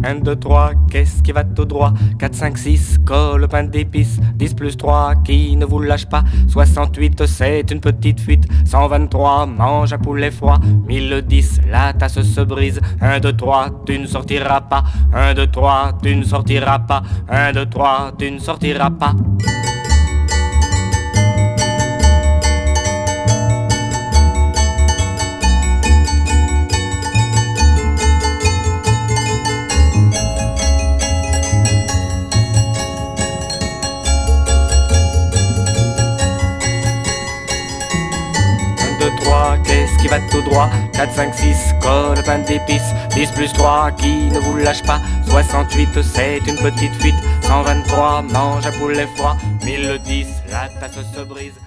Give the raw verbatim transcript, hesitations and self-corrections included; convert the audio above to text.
un, deux, trois, qu'est-ce qui va tout droit? Quatre, cinq, six, colle, pain d'épices. Dix plus trois, qui ne vous lâche pas? Soixante-huit, c'est une petite fuite. Cent vingt-trois, mange un poulet froid. Mille dix, la tasse se brise. Un, deux, trois, tu ne sortiras pas. Un, deux, trois, tu ne sortiras pas. Un, deux, trois, tu ne sortiras pas. trois, qu'est-ce qui va tout droit? Quatre, cinq, six, colle, pain d'épices. Dix plus trois, qui ne vous lâche pas? Soixante-huit, c'est une petite fuite. Cent vingt-trois, mange un poulet froid. Mille dix, la tasse se brise.